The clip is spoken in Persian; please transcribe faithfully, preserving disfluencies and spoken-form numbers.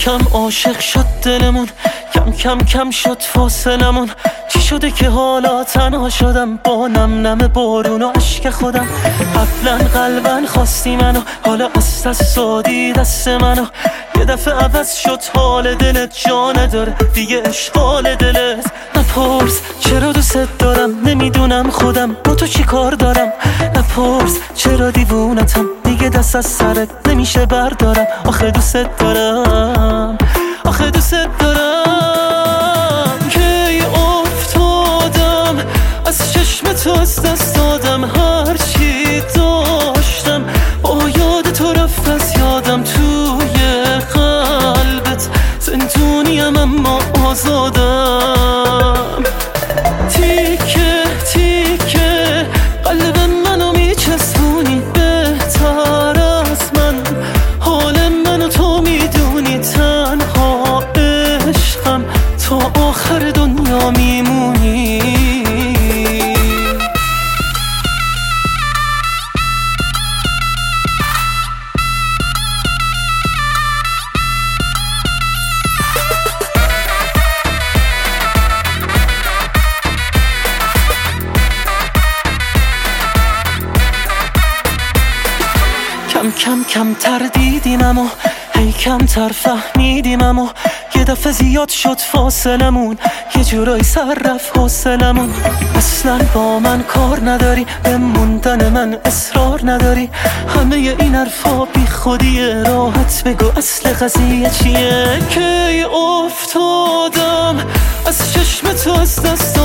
کم عاشق شد دلمون، کم کم کم شد فاصلمون. چی شده که حالا تنها شدم با نم نم بارون و عشق خودم؟ قبلا قلبا خواستی منو، حالا از دست دادی دست منو. یه دفعه عوض شد حال دلت، جا نداره دیگه اشغال دلت. نپرس چرا دوست دارم، نمیدونم خودم با تو چی کار دارم. نپرس چرا دیوونتم، دیگه دست از سرت نمیشه بردارم. آخه دوست دارم، آخه دوست دارم. کی افتادم از چشم تو، از دست دادم هر چی داشتم. با یاد تو رفت از یادم، توی قلبت زندونیم اما آزادم. تیکه تیکه قلب منو میچسبونی، بهتر از من حال منو تو میدونی. تنها عشقم تا آخر دنیا میمونی. کم کم کم تر دیدیم اما هی کم تر فهمیدیم. اما یه دفعه زیاد شد فاصلمون، یه جورایی سر رفت حوصلمون. اصلا با من کار نداری، به موندن من اصرار نداری. همه این حرفا بی خودیه، راحت بگو اصل قضیه چیه. کی افتادم از چشم تو، از دست